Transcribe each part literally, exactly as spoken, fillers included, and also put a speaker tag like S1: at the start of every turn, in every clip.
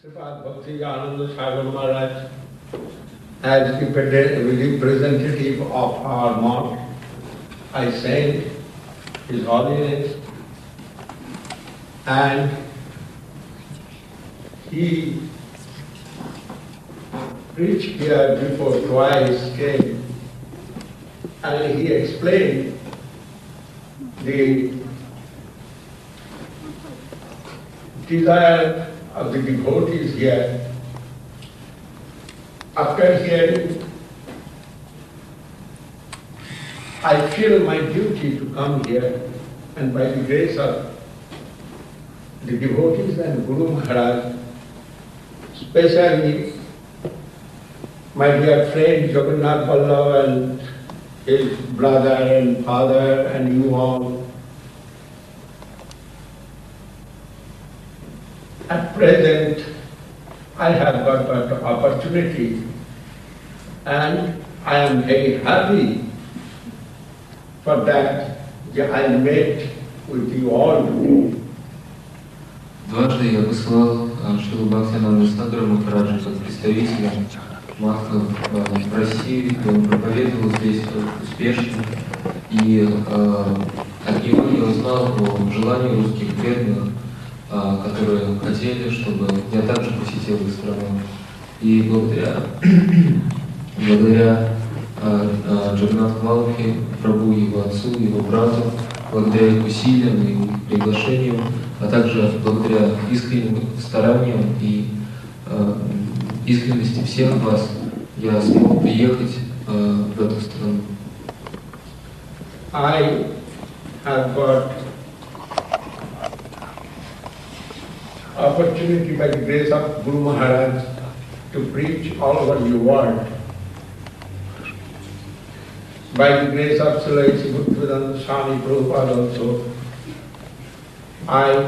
S1: Sripad Bhakti Ananda Sagar Maharaj, as the representative of our monk, I sent His Holiness, and he preached here before twice came, and he explained the desire of the devotees here. After hearing, I feel my duty to come here, and by the grace of the devotees and Guru Maharaj, especially my dear friend Jagannath Vallabh and his brother and father and you all, at present I have got that opportunity and I am very happy for that I met with you all today.
S2: Дважды я посылал Шрилу Бхактинанду Сагару Махараджа как представителя Махов в России, и он проповедовал здесь успешно, и э, от него я узнал о желании русских преданных, э, которые хотели, чтобы я также посетил их страну. И благодаря, благодаря э, э, Джаганнатху Валлабхе, Прабху, его отцу, его брату, благодаря их усилиям и их приглашению, а также благодаря искренним стараниям и э, искренности всех вас, я смог приехать э, в эту страну.
S1: I have got opportunity by the grace of Guru Maharaj to preach all over the world. By the grace of Srila Bhaktivedanta Swami Prabhupada also, I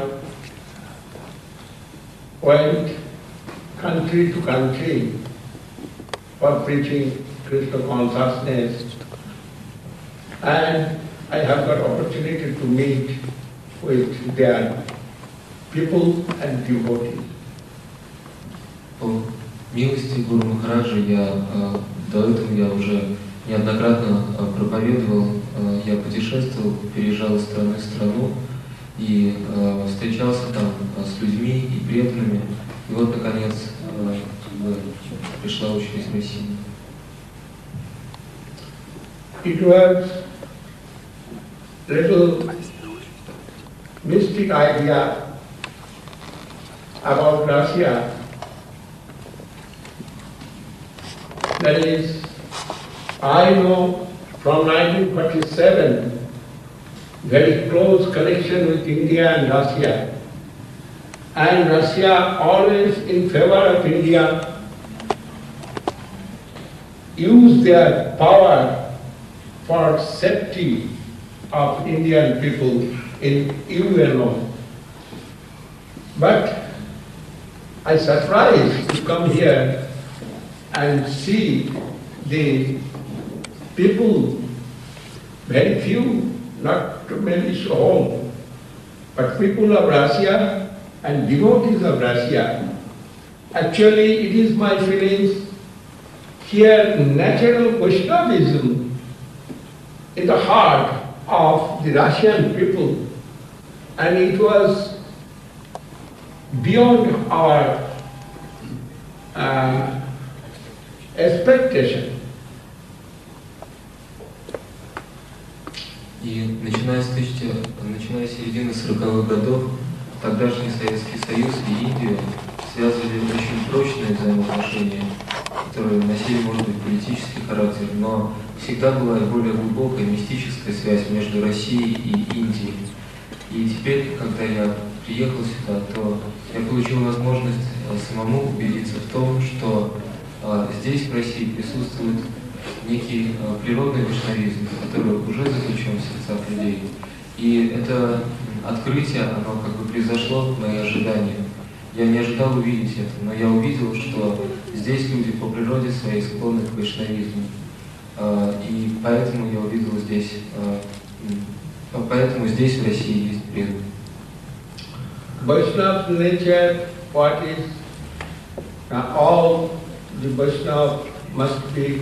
S1: went country to country for preaching Krishna consciousness, and I have got opportunity to meet with their people and devotees.
S2: По милости Гуру Махараджа я э, до этого я уже неоднократно э, проповедовал, э, я путешествовал, переезжал из страны в страну и э, встречался там э, с людьми и преданными. И вот, наконец, э, пришла очередь России.
S1: It was little mystic idea about Russia. That is, I know from nineteen forty-seven very close connection with India and Russia. And Russia always in favor of India use their power for safety of Indian people in U N O. But I surprised to come here and see the people, very few, not many so, but people of Russia and devotees of Russia. Actually, it is my feelings here natural Vaishnavism in the heart of the Russian people, and it was beyond our uh, expectation.
S2: И начиная с, тысячи, начиная с середины сороковых годов, тогдашний Советский Союз и Индию связывали очень прочные взаимоотношения, которые носили, может быть, политический характер, но всегда была более глубокая мистическая связь между Россией и Индией. И теперь, когда я приехал сюда, то я получил возможность самому убедиться в том, что а, здесь, в России, присутствует некий а, природный вайшнавизм, который уже заключен в сердцах людей. И это открытие, оно как бы произошло в мои ожидания. Я не ожидал увидеть это, но я увидел, что здесь люди по природе своей склонны к вайшнавизму. И поэтому я увидел здесь, поэтому здесь в России есть преданные.
S1: Vaishnava's nature, what is Now all the Vaishnava must be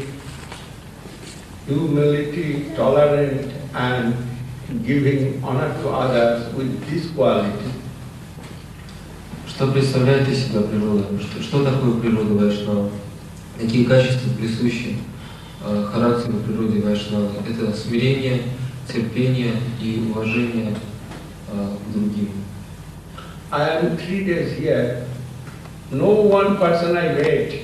S1: humility, tolerant and giving honor to others with this quality.
S2: Что представляет из себя природа? Что, что такое природа Вайшнава? Какие качества присущи э, характеру природе Вайшнава? Это смирение, терпение и уважение э, к другим.
S1: I am three days here. No one person I met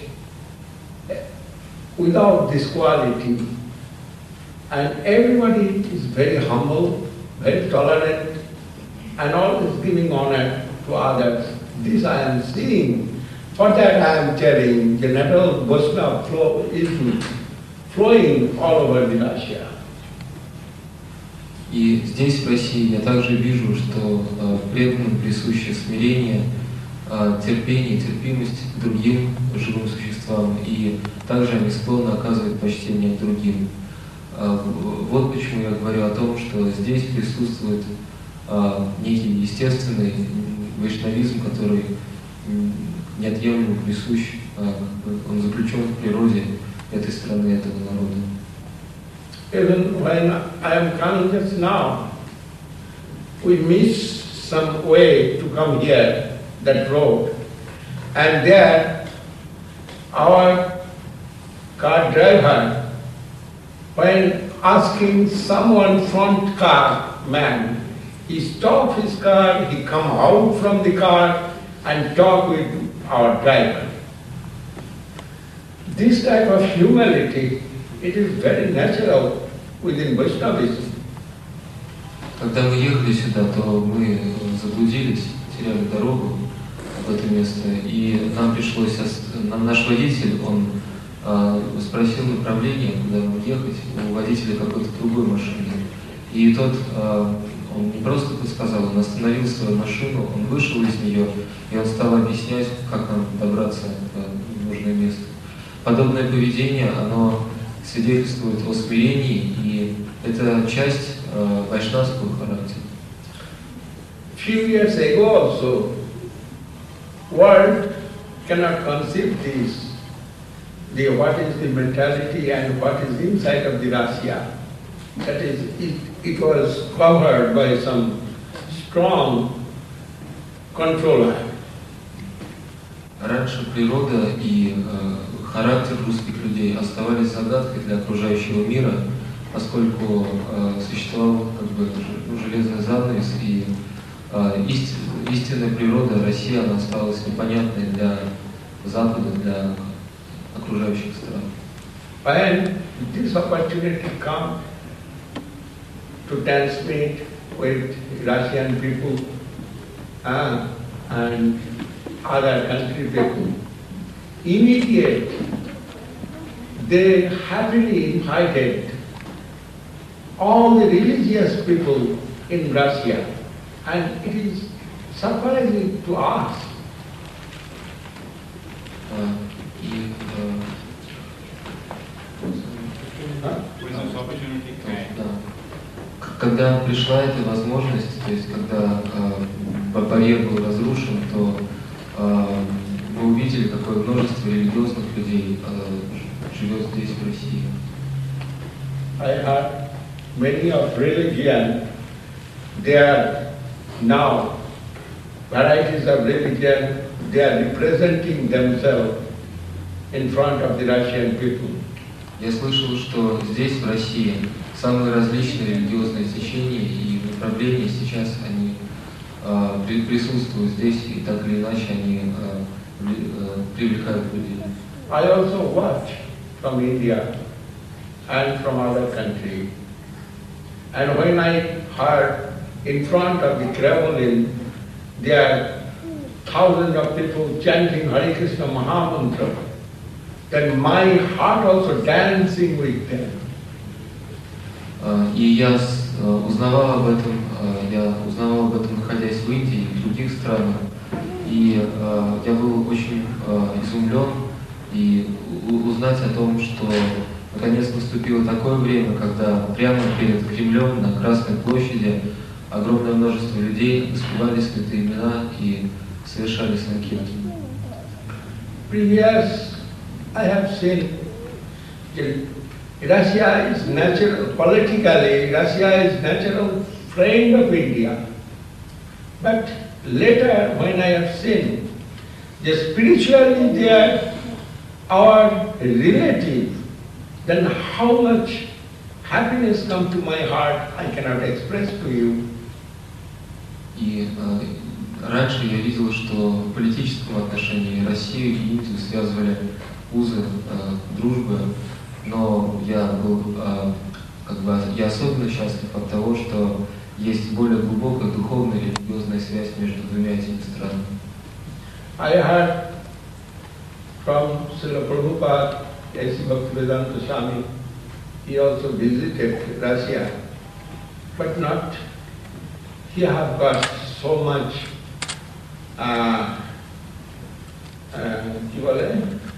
S1: without this quality. And everybody is very humble, very tolerant, and always giving honor to others. This I am seeing. For that I am telling the natural Vaishnava flow is flowing all over the Russia.
S2: И здесь, в России, я также вижу, что э, преданным присуще смирение, э, терпение, терпимость к другим живым существам, и также они склонны оказывать почтение к другим. Э, вот почему я говорю о том, что здесь присутствует э, некий естественный вайшнавизм, который неотъемлемо присущ, э, он заключен в природе этой страны, этого народа.
S1: Even when I am coming just now, we miss some way to come here, that road. And there, our car driver, when asking someone front car man, he stopped his car, he come out from the car and talk with our driver. This type of humility, it is very natural within Vaishnavism.
S2: Когда мы ехали сюда, то мы заблудились, теряли дорогу в это место, и нам пришлось, нам наш водитель, он э, спросил направление, куда нам ехать, у водителя какой-то другой машины. И тот, э, он не просто подсказал, он остановил свою машину, он вышел из нее, и он стал объяснять, как нам добраться в нужное место. Подобное поведение, оно свидетельствует о смирении, и это часть э, вайшнавского характера.
S1: Few years ago also, world cannot conceive this, the what is the mentality and what is inside of the Russia. That is, it, it was covered by some strong controller.
S2: Раньше природа и э, характер русских людей оставались загадкой для окружающего мира, поскольку э, существовал как бы ну, железный занавес, и э, ист, истинная природа России она осталась непонятной для Запада, для окружающих стран.
S1: When this opportunity come to dance meet with Russian people uh, and other country people, immediate, they happily invited all the religious people in Russia, and it is surprising to us.
S2: Uh, и, uh, да. Когда пришла эта возможность, то есть когда э, барьер был разрушен, то э, мы увидели, какое множество религиозных людей э, живет здесь, в России.
S1: I heard many of religion, they are now, varieties of religion, they are representing themselves in front of the Russian people.
S2: Я слышал, что здесь, в России, самые различные религиозные течения и направления сейчас они э, присутствуют здесь, и так или иначе они э, э, привлекают людей.
S1: I also watch from India and from other country. And when I heard in front of the Kremlin, there are thousands of people chanting Hare Krishna Mahamantra, then my heart also dancing with them.
S2: И я узнавал об этом, я узнавал об этом, находясь в Индии и в других странах, и я был очень изумлен и узнать о том, что наконец наступило такое время, когда прямо перед Кремлем на Красной площади огромное множество людей воспевали святые имена и совершали санкиртан.
S1: previous I have seen Russia is natural, politically Russia is natural friend of India. But later when I have seen that spiritually they are our relative, then how much happiness comes to my heart, I cannot express to you.
S2: И э, раньше я видел, что в политическом отношении Россию и Индию связывали узы э, дружбы, но я был э, как бы я особенно счастлив от того, что есть более глубокая духовная и религиозная связь между двумя этими странами.
S1: I heard from Srila Prabhupada, A C Bhaktivedanta Swami, he also visited Russia, but not, he have got so much uh, uh,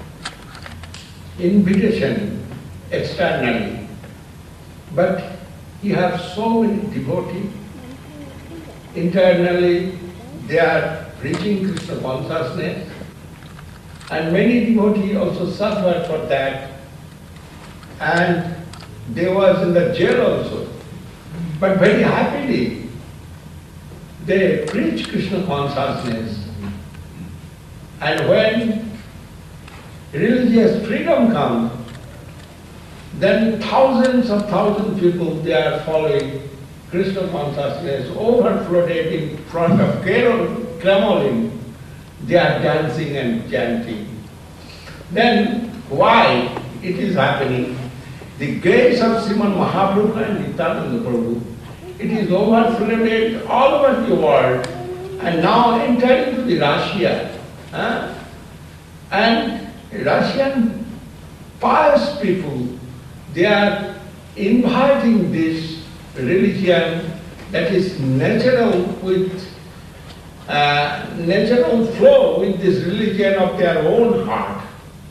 S1: invitation externally, but he have so many devotees. Internally, they are preaching Krishna consciousness, and many devotees also suffered for that, and they was in the jail also. But very happily, they preach Krishna consciousness. And when religious freedom comes, then thousands of thousands of people, they are following Krishna consciousness, overflooded in front of Kremlin. They are dancing and chanting. Then why it is happening? The grace of Sriman Mahaprabhu and Nityananda Prabhu, it is overflooded all over the world and now entered into the Russia. Huh? And Russian pious people, they are inviting this religion that is natural with uh, natural flow with this religion of their own heart.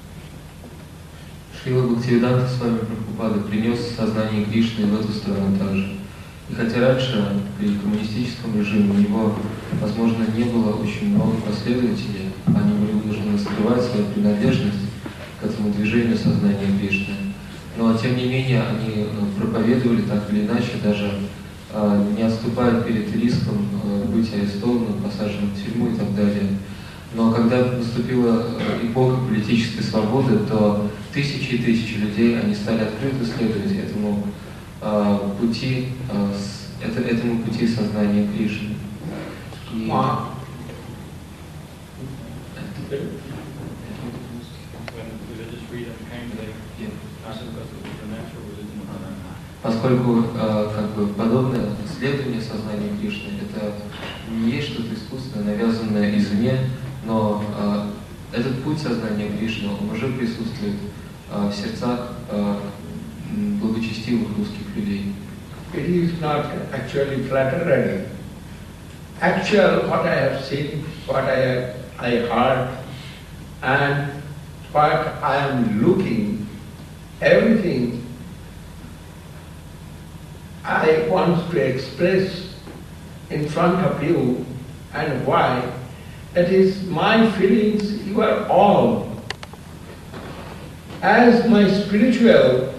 S2: Шрила Бхактивиданта Свами Прабхупада принес сознание Кришны в эту сторону также. И хотя раньше при коммунистическом режиме у него, возможно, не было очень много последователей, они были вынуждены скрывать свою принадлежность к этому движению сознания Кришны. Но тем не менее они проповедовали так или иначе, даже э, не отступая перед риском э, быть арестованным, посаженным в тюрьму и так далее. Но когда наступила эпоха политической свободы, то тысячи и тысячи людей, они стали открыто следовать этому э, пути, э, с, это, этому пути сознания Кришны. И... Поскольку э, как бы подобное следование сознания Кришны, это не есть что-то искусственное, навязанное извне, но э, этот путь сознания Кришны, он уже присутствует э, в сердцах э, благочестивых русских людей.
S1: It is not actually flattering. Actual what I have seen, what I have I heard, and what I am looking, everything I want to express in front of you, and why. That is my feelings, you are all. As my spiritual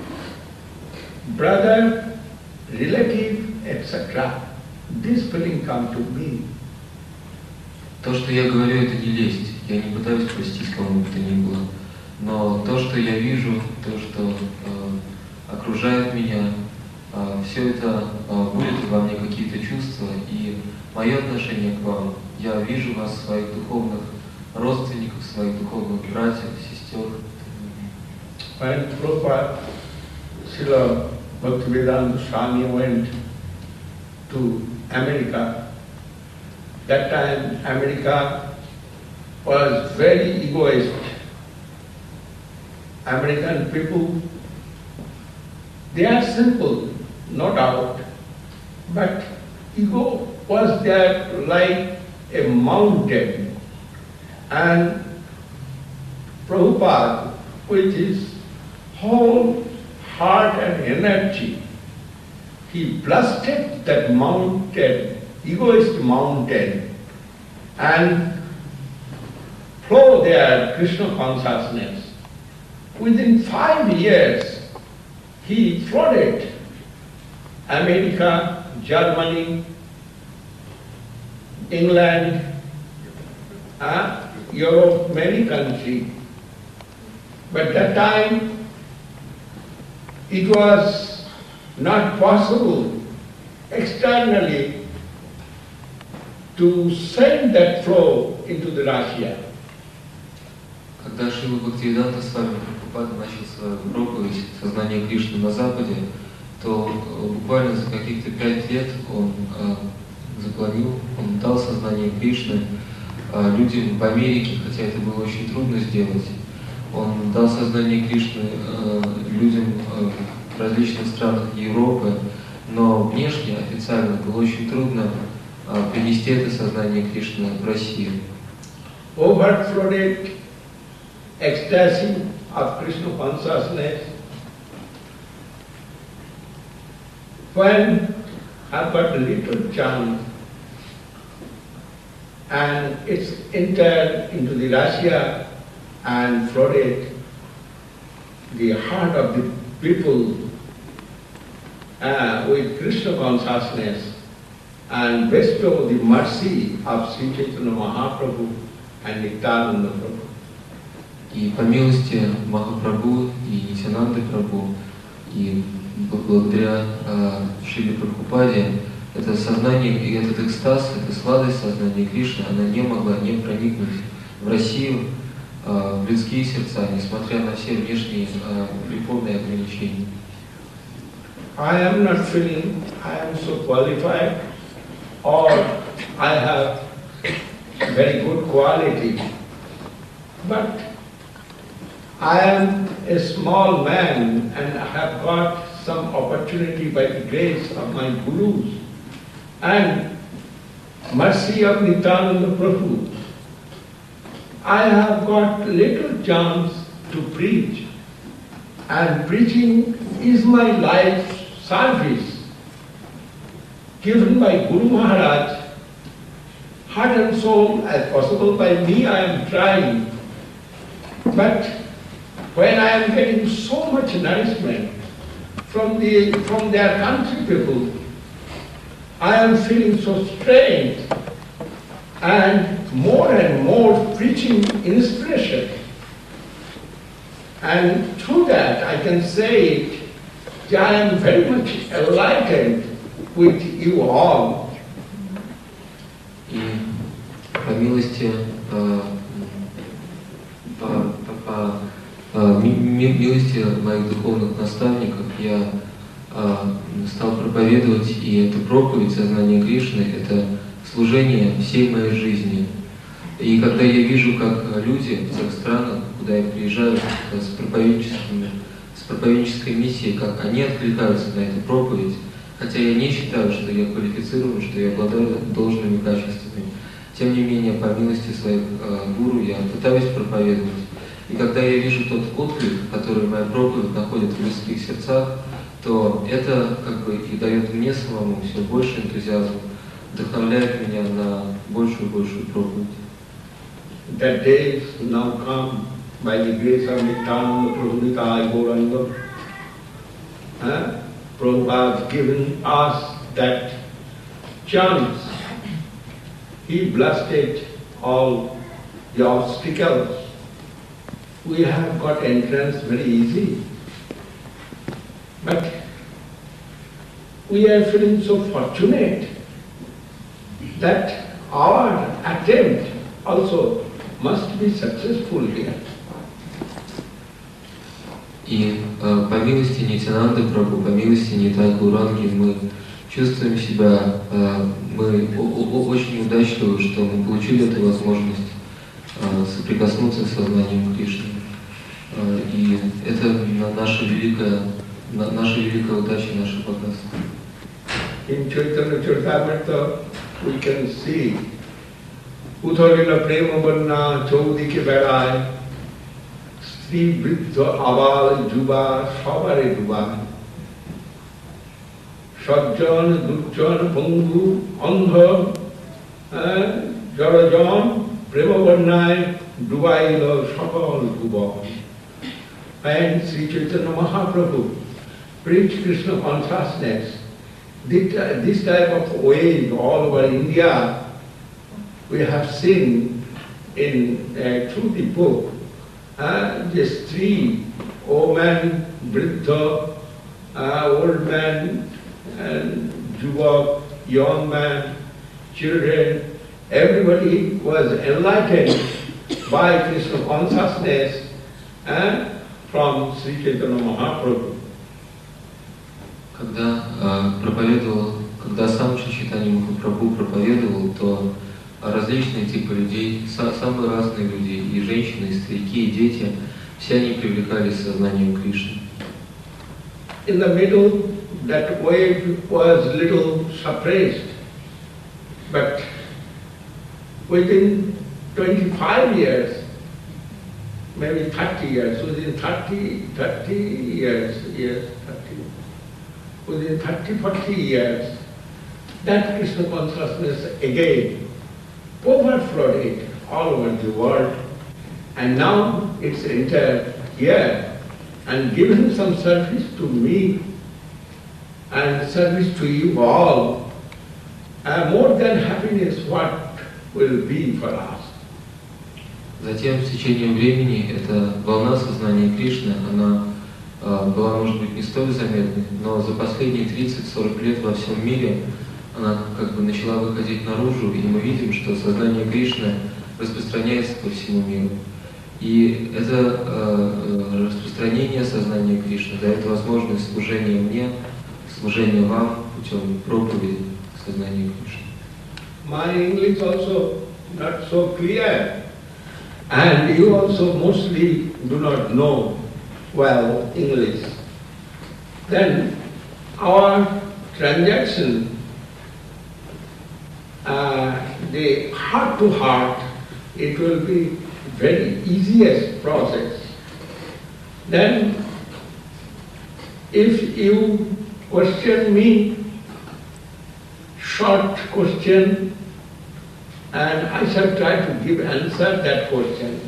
S1: brother, relative, et cetera, this feeling come to me.
S2: То, что я говорю, это не лесть. Я не пытаюсь простить кому бы то ни было. Но то, что я вижу, то, что э, окружает меня, э, все это э, будет во мне какие-то чувства. И мое отношение к вам, я вижу вас, своих духовных родственников, своих духовных братьев, сестер.
S1: When Prabhupada, Srila Bhaktivedanta Swami went to America, that time America was very egoist. American people, they are simple, no doubt, but ego was there like a mountain. And Prabhupada, with his whole heart and energy, he blasted that mountain, egoist mountain, and flow their Krishna consciousness. Within five years, he flooded America, Germany, England, uh, Europe, many countries. But that time, it was not possible externally to send that flow into the Russia.
S2: Когда Шрила Бхактивиданта Свами Прабхупада начал свою проповедь сознания Кришны на Западе, то буквально за каких-то пять лет он э, запланил, он дал сознание Кришны э, людям в Америке, хотя это было очень трудно сделать. Он дал сознание Кришны э, людям э, в различных странах Европы, но внешне, официально было очень трудно э, принести это сознание Кришны в Россию.
S1: Overflowed ecstasy of Krishna consciousness. When I got a little chance and it's entered into the Russia and flooded the heart of the people uh, with Krishna consciousness and bestow the mercy of Sri Chaitanya Mahaprabhu and Nityananda Prabhu.
S2: И по милости Махапрабху и Нитянанды Прабху, и благодаря э, Шриле Прабхупаде, это сознание и этот экстаз, эта сладость сознания Кришны, она не могла не проникнуть в Россию, э, в людские сердца, несмотря на все внешние э, препоны и ограничения.
S1: I am not feeling I am so qualified or I have very good quality, but I am a small man and I have got some opportunity by the grace of my gurus and mercy of Nityananda Prabhu. I have got little chance to preach, and preaching is my life service given by Guru Maharaj. Heart and soul as possible by me I am trying, but when I am getting so much nourishment from the from their country people, I am feeling so strange and more and more preaching inspiration. And through that I can say that I am very much enlightened with you all.
S2: И по милости, э, по, по, по ми, ми, милости моих духовных наставников я э, стал проповедовать, и эта проповедь сознания Кришны — это служение всей моей жизни. И когда я вижу, как люди в тех странах, куда я приезжаю с проповедническими, с проповеднической миссией, как они откликаются на эту проповедь, хотя я не считаю, что я квалифицирован, что я обладаю должными качествами. Тем не менее, по милости своих э, гуру я пытаюсь проповедовать. И когда я вижу тот отклик, который моя проповедь находит в людских сердцах, то это как бы и дает мне самому все больше энтузиазма, вдохновляет меня на большую и большую проповедь.
S1: That days now come by the grace of Nityananda Prabhu Nitai Gauranga. Huh? Prabhupada has given us that chance. He blasted all the obstacles. We have got entrance very easy. But we are feeling so fortunate that our attempt also must be successful here.
S2: И э, по милости Нитянанды Прабху, по милости Нитай Гауранги мы чувствуем себя, э, мы о -о очень удачливы, что мы получили эту возможность э, соприкоснуться с сознанием Кришны. Э, и это наша великая, на, наша великая удача, наше богатство.
S1: In Chaitanya Charitamrita we can see Uthalila Prema Vanna Chaudike Berai Sri Vriddha Aval Juba Sabare Juba Sajjan Durjan Pangu Andha Jarajan প্রেমবন্যায় ডুবাইল সকল ভুবন। And Sri Chaitanya Mahaprabhu preached Krishna consciousness. This type of wave all over India we have seen in uh, through the book. Uh, this three, old man, vriddha, uh, old man, and yuvak, young man, children, everybody was enlightened by Krishna consciousness and from Sri Chaitanya Mahaprabhu.
S2: Когда э, проповедовал, когда сам Шри Чайтанья Махапрабху проповедовал, то различные типы людей, самые разные люди, и женщины, и старики, и дети, все они привлекались сознанием Кришны.
S1: In the middle, that wave was little suppressed, but within twenty-five years, maybe thirty years, within thirty, thirty years, yes, thirty, within thirty, forty years, that Krishna consciousness again overflowed all over the world, and now it's entered here and given some service to me and service to you all, uh, more than happiness what will be for us.
S2: Затем, с течением времени, эта волна сознания Кришны, она э, была, может быть, не столь заметной, но за последние тридцать-сорок лет во всем мире она как бы начала выходить наружу, и мы видим, что сознание Кришны распространяется по всему миру. И это э, распространение сознания Кришны дает возможность служения мне, служения вам путем проповеди сознания Кришны.
S1: My English also not so clear, and you also mostly do not know well English. Then our transaction, uh, the heart to heart, it will be very easiest process. Then if you question me, short question, and I shall try to give answer that questions.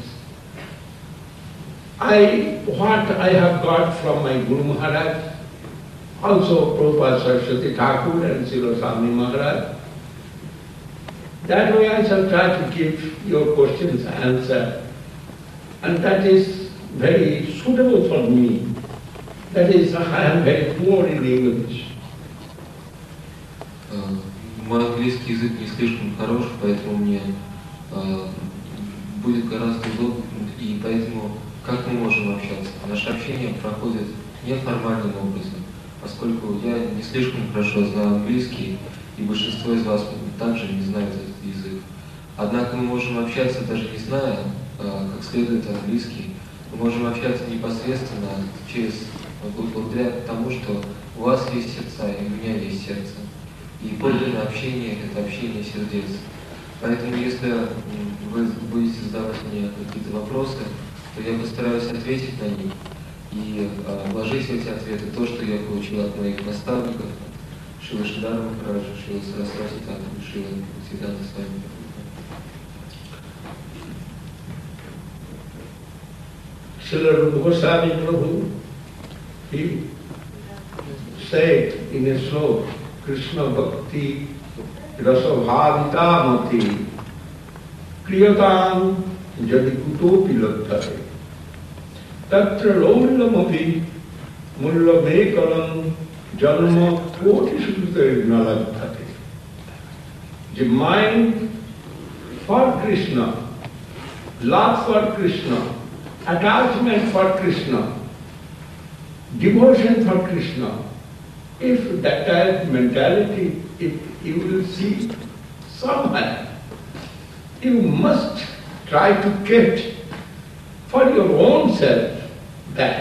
S1: I, what I have got from my Guru Maharaj, also Prabhupada Saraswati Thakur and Srila Swami Maharaj, that way I shall try to give your questions answer, and that is very suitable for me. That is, I am very poor in English.
S2: Мой английский язык не слишком хорош, поэтому мне э, будет гораздо удобнее, и поэтому как мы можем общаться? Наше общение проходит неформальным образом, поскольку я не слишком хорошо знаю английский, и большинство из вас также не знает этот язык. Однако мы можем общаться, даже не зная, э, как следует английский, мы можем общаться непосредственно через, благодаря тому, что у вас есть сердца, и у меня есть сердце. И подлинное общение – это общение сердец. Поэтому, если вы будете задавать мне какие-то вопросы, то я постараюсь ответить на них и э, вложить в эти ответы то, что я получил от моих наставников, Шрила Шридхара Махараджа, Шрила Сарасвати Тхакур, Шрила Бхактисиданта Свами.
S1: Srila Rupa Goswami Prabhu, he said in a sloka, Krishna Bhakti Rasabhavita Mati Kriyatam Jadi Kutopi Labdhare Tatra Lolamapi Mulla Mekalam Janma Koti Sudharina Labdhare. The mind for Krishna, love for Krishna, attachment for Krishna, devotion for Krishna, if that type of mentality, if you will see somewhere, you must try to get for your own self that.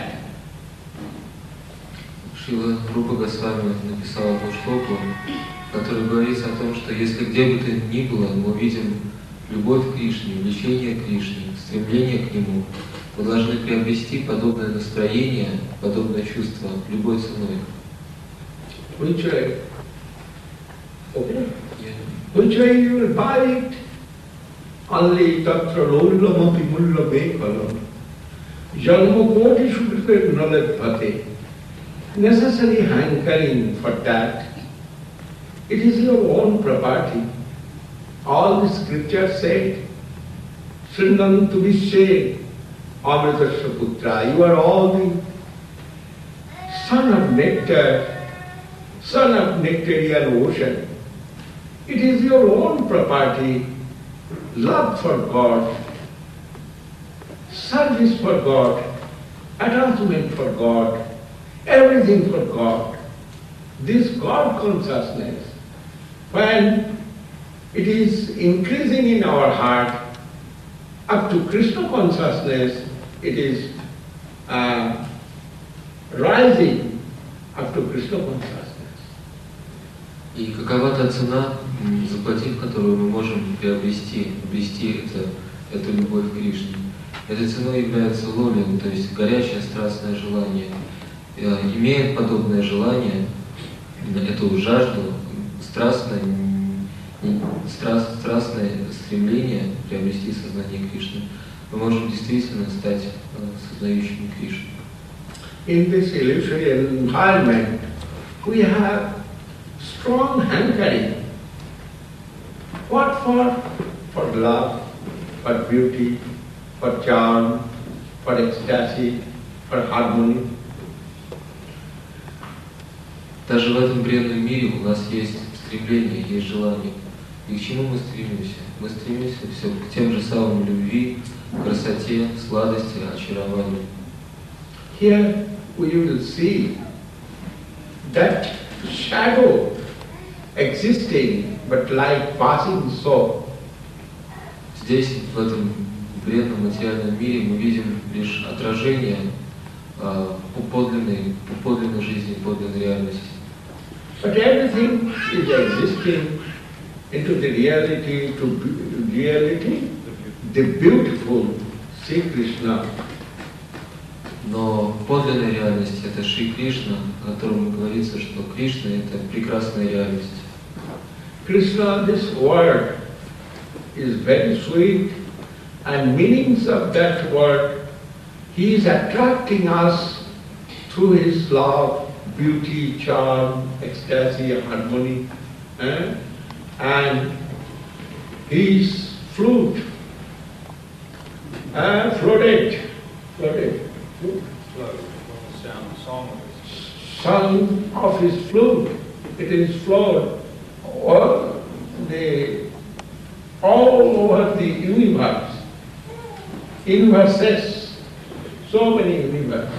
S2: Шрила Рупа Госвами написал одну штуку, в которой говорится о том, что если где бы то ни было, мы увидим любовь к Кришне, влечение к Кришне, стремление к Нему, мы должны приобрести подобное настроение, подобное чувство любой ценой.
S1: Which way? Okay. Which way you will buy it? only tatra lolamapi mulla bekala, janma koti shukripe naladbhate. Necessary hankering for that. It is your own property. All the scriptures say, Srindantu Vishye Amritasya Putra. You are all the son of nectar, son of nectarian ocean. It is your own property. Love for God, service for God, attachment for God, everything for God. This God consciousness, when it is increasing in our heart, up to Krishna consciousness, it is uh, rising up to Krishna consciousness.
S2: И какова та цена, заплатив которую мы можем приобрести, обрести это, эту любовь к Кришне? Этой ценой является лоли, то есть горячее страстное желание. Имеет подобное желание, эту жажду, страстное, страст, страстное стремление приобрести сознание Кришны, мы можем действительно стать сознающими Кришну.
S1: In this illusory environment, we have strong hankering. What for? For love, for beauty, for charm, for ecstasy, for harmony.
S2: Даже в этом бренном мире у нас есть стремление, есть желание. И к чему мы стремимся? Мы стремимся все к тем же самым любви, красоте, сладости, очарованию.
S1: Here we will see that shadow existing, but light passing so.
S2: Здесь, в этом бренном материальном мире, мы видим лишь отражение uh, подлинной, подлинной жизни, подлинной реальности.
S1: But everything is existing into the reality, to reality, the beautiful Sri Krishna.
S2: Но подлинная реальность – это Шри Кришна, о котором говорится, что Кришна – это прекрасная реальность.
S1: Krishna, this word is very sweet, and meanings of that word, he is attracting us through his love, beauty, charm, ecstasy, harmony, eh? And his flute, eh? floated, floated, flute.
S3: Sound, song of his.
S1: Song of his flute, it is flowed all the all over the universe, universes, so many universes.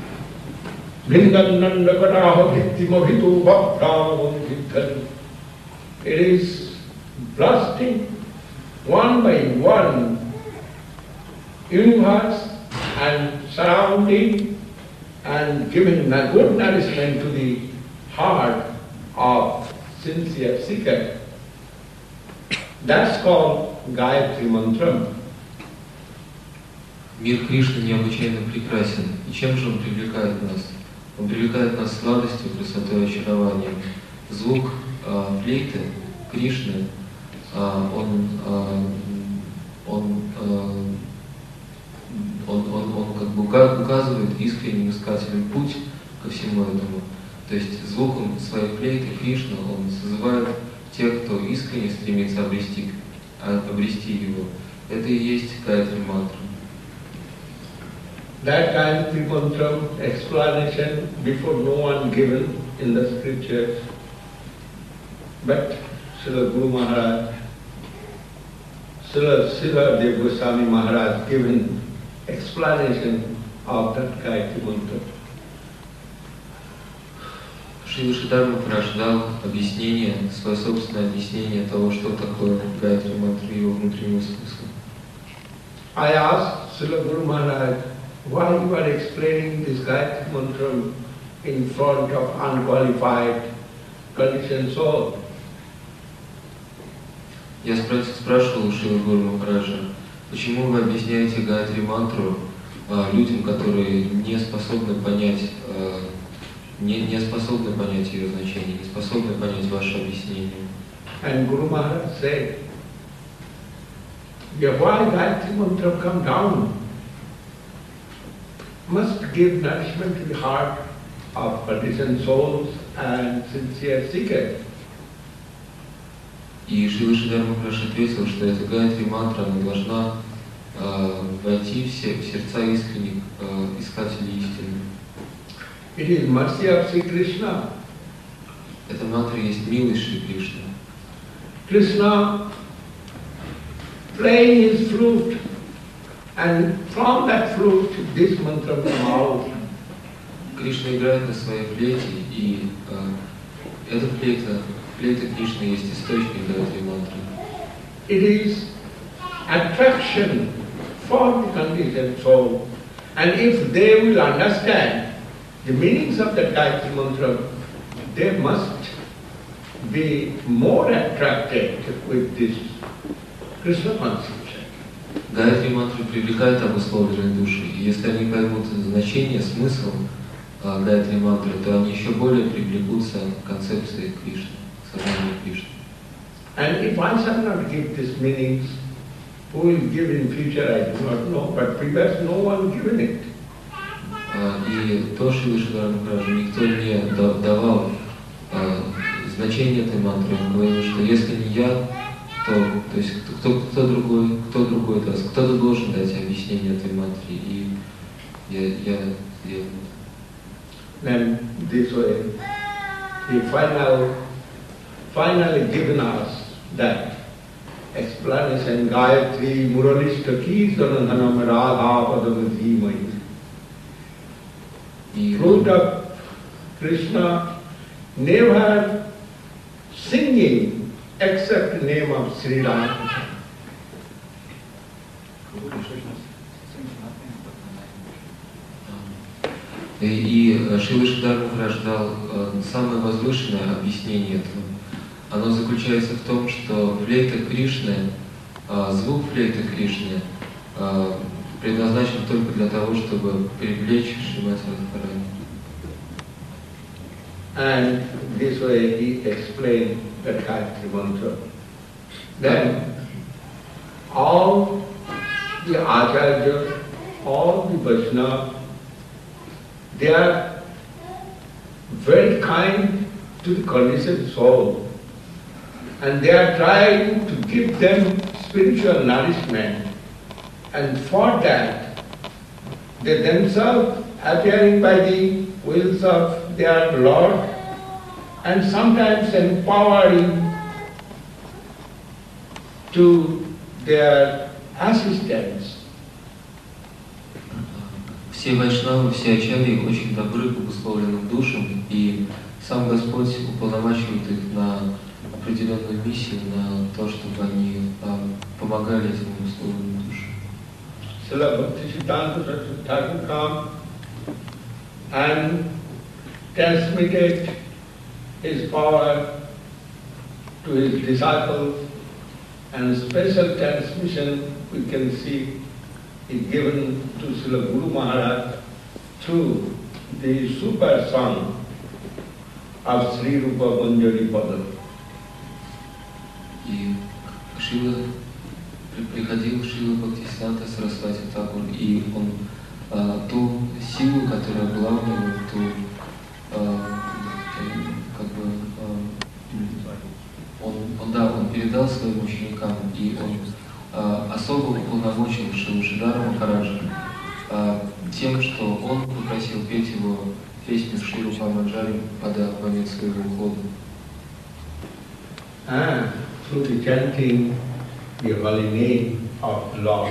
S1: It is blasting one by one universe and surrounding and giving a good nourishment to the heart of sincere seeker. That's called Gayatri Mantra.
S2: Мир Кришны необычайно прекрасен. И чем же он привлекает нас? Он привлекает нас сладостью, красотой, очарованием. Звук э, флейты Кришны, э, он, э, он, э, он, он, он как бы указывает искренним искателям путь ко всему этому. То есть звуком своей флейты Кришны он созывает тех, кто искренне стремится обрести, обрести его. Это и есть Гайатри мантра.
S1: That Gayatri Mantra explanation before no one given in the scriptures, but Srila Guru Maharaj, Srila Srila Dev Goswami Maharaj given explanation of that Gayatri Mantra.
S2: Шрила Шридар Махарадж дал объяснение, свое собственное объяснение того, что такое Гайатри мантра и его внутреннего смысла.
S1: I asked Srila Guru Maharaj, why you are explaining this Gayatri Mantra in front of unqualified, conditioned soul?
S2: Я спрашивал у Шрилы Гуру Махараджа, почему вы объясняете Гайатри мантру а, людям, которые не способны понять, а, не, не способны понять ее значение, не способны понять ваше объяснение.
S1: And Guru Maharaj said, Yeah, why Gayatri Mantra come down? Must give nourishment to the heart of conditioned souls and sincere seekers.
S2: И Шрила Шридар Махарадж ответил, что эта Гайатри мантра, она должна э, войти в, се, в сердца искренних э, искателей истины.
S1: It is mercy of Sri Krishna.
S2: Эта мантра есть милость Шри Кришны.
S1: Krishna playing his flute, and from that flute this mantra will come out.
S2: Кришна играет на своей флейте, и э, эта флейта, флейта Кришны есть источник Гайатри мантры.
S1: It is attraction for the conditioned soul, and if they will understand the meanings of the Gayatri mantra, they must be more attracted with this Krishna conception.
S2: Гайатри мантра привлекает обусловленные души, и если они поймут значение, смысл э, Гайатри мантры, то они еще более привлекутся к концепции Кришны, к сознанию Кришны.
S1: And if I shall not give these meanings, who will give in future I do not know, but previous no one given it.
S2: И то Шрила Шридар Махараджа никто не давал э, значение этой мантры. Он говорил, что если не я, то, то есть кто, кто другой, кто другой даст, кто-то должен дать объяснение этой мантре, и я, я сделаю.
S1: Then this way, he final, finally given us that explanation, Gayatri Muralishta Ki Sanadhanam Radha Padavati Mai. Fruit of Krishna, never singing except the name of Sri Rama.
S2: И Шрила Шридар Махарадж дал самое возвышенное объяснение этого. Оно заключается в том, что флейта Кришны, звук флейты Кришны предназначен только для того, чтобы привлечь Шримати Радхарани.
S1: And this way he explained the Gayatri mantra. Then all the Acharyas, all the Vaishnavas, they are very kind to the conditioned soul, and they are trying to give them spiritual nourishment. And for that, they themselves appearing by the wills of their Lord, and sometimes empowering to their assistants.
S2: Все вайшнавы, все ачарьи очень добры к обусловленным душам, и сам Господь уполномачивает их на определенную миссию, на то, чтобы они а, помогали этим обусловленным душам.
S1: Srila Bhaktisiddhanta Saraswati Thakur came and transmitted his power to his disciples, and special transmission we can see is given to Srila Guru Maharaj through the super song of Sri Rupa Manjari Pada.
S2: И Шрила приходил Шрила Бхактисиданта Сарасвати Тхакур, и он а, ту силу, которая была в нем, ту а, как бы а, он, он, да, он передал своим ученикам, и он а, особо уполномочил Шрилу Шридара Махараджа а, тем, что он попросил петь его песню Шри Рупа Манджари в момент своего ухода.
S1: And through the chanting the holy name of Lord.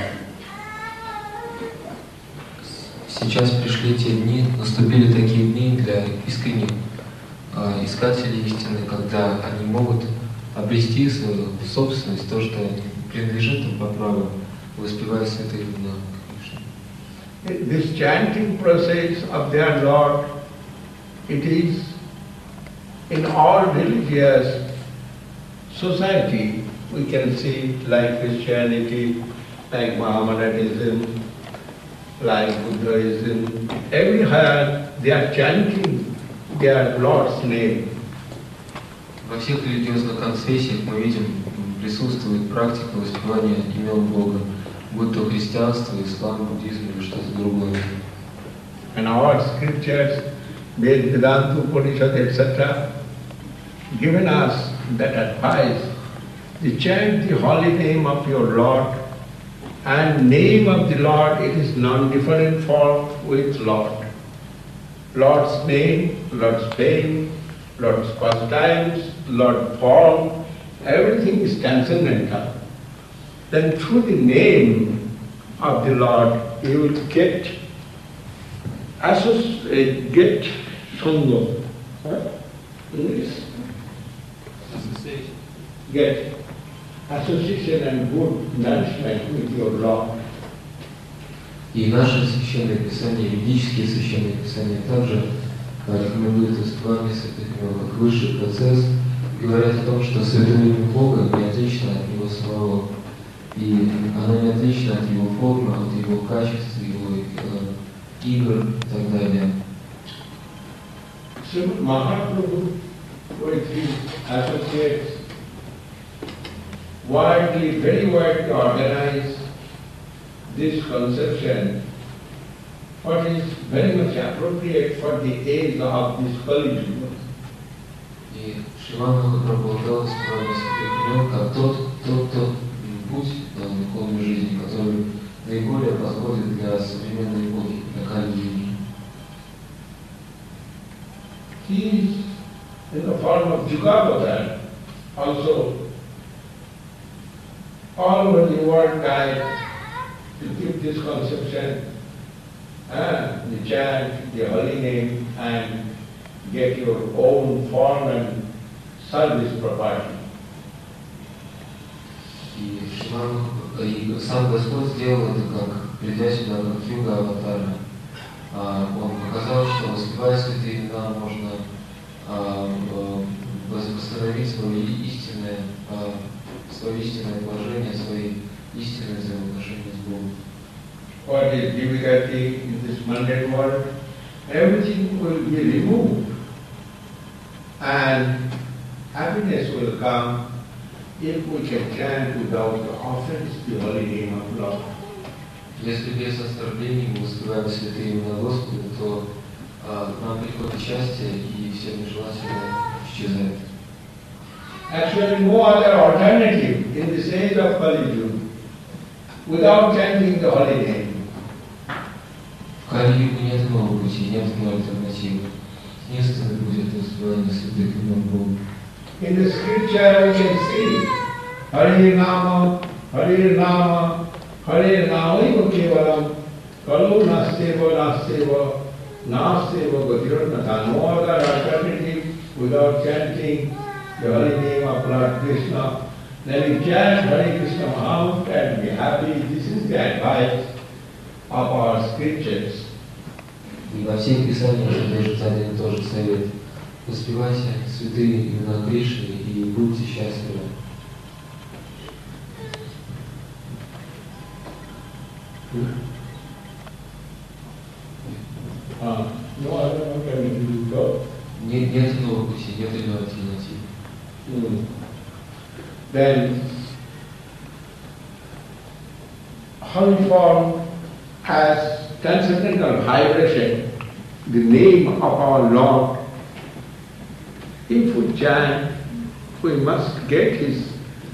S2: Сейчас пришли те дни, наступили такие дни для искренних э, искателей истины, когда они могут обрести свою собственность, то, что принадлежит им по праву, воспевая святые имена Кришны.
S1: This chanting process of their Lord, it is in all religious society we can see, like Christianity, like Mohammedanism, like Buddhism. Everywhere they are chanting their Lord's name.
S2: Во всех религиозных конфессиях мы видим в присутствует практика воспевания имен Бога, будь то христианство, ислам, буддизм или что-то другое.
S1: And our scriptures, Ved, Vedanta, Upanishad, et cetera, given us that advice to chant the holy name of your Lord, and name of the Lord, it is non-different form with Lord. Lord's name, Lord's fame, Lord's pastimes, Lord's form, everything is transcendental. Then through the name of the Lord, you will get associate, get sangha. English?
S2: Association.
S1: Get association and good nourishment with your Lord.
S2: И наше священное писание, ведические священные писания также рекомендуют воспевание святых имен как высший процесс, говорят о том, что святое имя Бога не отлично от Него самого, и оно не отлично от Его формы, от Его качеств, Его э, игр и так далее.
S1: So Mahaprabhu with his associates widely, very widely organized this conception, what is very much appropriate for the age of this Kali Yuga.
S2: И Шримад Махапрабху дал воспевание святых имен как тот, тот, тот путь на духовной жизни, который наиболее подходит для современной эпохи, для Кали-юги.
S1: He is in the form of Jugavatar, also all over the world tried to give this conception, uh, the chant, the holy name, and get your own form and service properly.
S2: И Шримад, и сам Господь сделал это, как придя сюда, как юга аватара. Он показал, что воспевая святые имена можно восстановить свое истинное, свое истинное положение, свои истинные взаимоотношения с Богом.
S1: What is difficulty in this mundane world? Everything will be removed and happiness will come if we can chant without the offense the holy name of Lord.
S2: Если без оскорблений мы воспеваем святые имена Господа, то а, нам приходит счастье и все нежелательное исчезает.
S1: Actually, no other alternative in this age of Kali Yuga without chanting the holy name.
S2: В Кали-югу нет иного пути, нет иной альтернативы. Единственный путь — это воспевание святых имен Бога.
S1: In the scripture we can see Hare Nama, Hare Nama, Hare Nama Kevalam, Kalu Nasteva Nasteva, Nasteva Gatirnata. No other alternative without chanting the holy name of Lord Krishna. Then you chant Hare Krishna Mahamudra and be happy. This is the advice of our scriptures.
S2: И во всех писаниях содержится один и тот же совет. Воспевайте святые имена Кришны и будьте счастливы.
S1: Uh, no other alternative go.
S2: Нет, нет иного пути, нет иной альтернативы.
S1: Mm. Then, holy form has transcendental vibration, the name of our Lord. If we chant, we must get his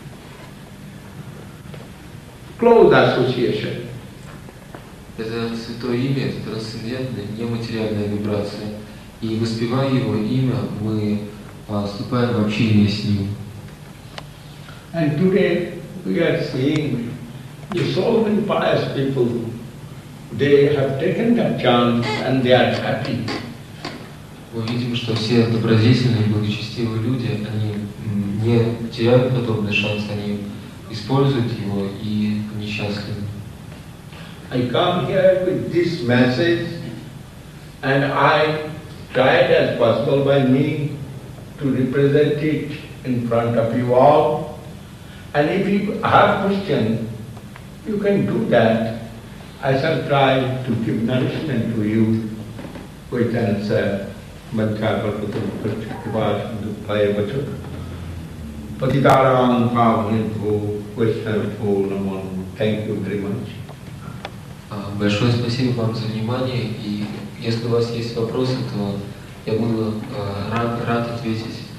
S1: close association.
S2: Это святое имя, это трансцендентная, нематериальная вибрация. И воспевая его имя, мы а, вступаем в общение с ним.
S1: And today we are seeing so many pious people, they have taken that chance and they are happy.
S2: Мы видим, что все добродетельные, благочестивые люди, они не теряют подобный шанс, они используют его и они счастливы.
S1: I come here with this message and I tried as possible by me to represent it in front of you all. And if you have questions, you can do that. I shall try to give nourishment to you with answer. Patitarang Pavnibhu Vaishnavibhu Namo. Thank you very much.
S2: А, Большое спасибо вам за внимание, и если у вас есть вопросы, то я буду а, рад, рад ответить